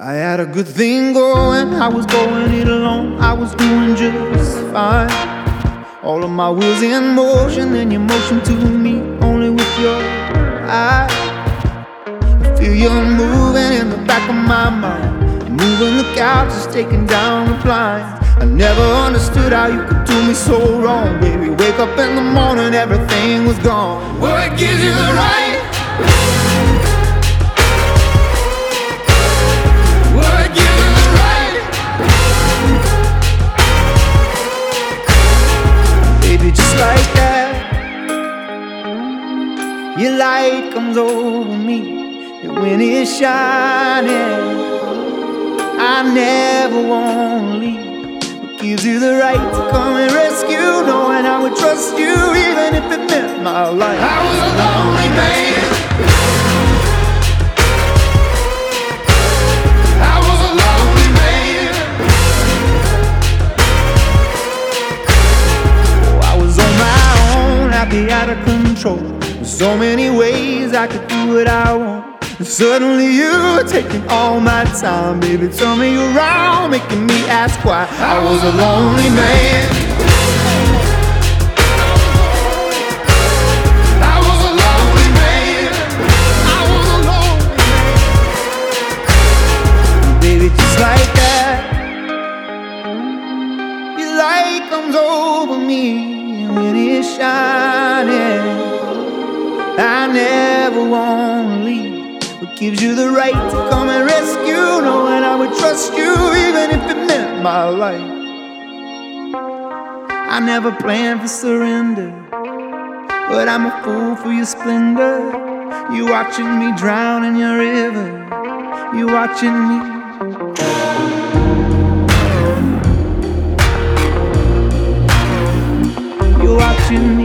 I had a good thing going, I was going it alone, I was doing just fine. All of my wheels in motion, then you motion to me, only with your eyes. I feel you moving in the back of my mind, moving the couches, taking down the blinds. I never understood how you could do me so wrong, baby. Wake up in the morning, everything was gone. What gives you the right? Just like that, your light comes over me, and when it's shining, I never wanna leave. What gives you the right to come and rescue, knowing I would trust you even if it meant my life? I was a lonely man, I was a lonely man. Happy, out of control. There's so many ways I could do what I want, and suddenly you're taking all my time. Baby, turn me around, making me ask why. I was a lonely man, I was a lonely man, I was a lonely man. Baby, just like that, your light comes over me, when it's shining, I never wanna leave. What gives you the right to come and rescue, knowing I would trust you even if it meant my life? I never planned for surrender, but I'm a fool for your splendor. You watching me drown in your river, you watching me. You're watching me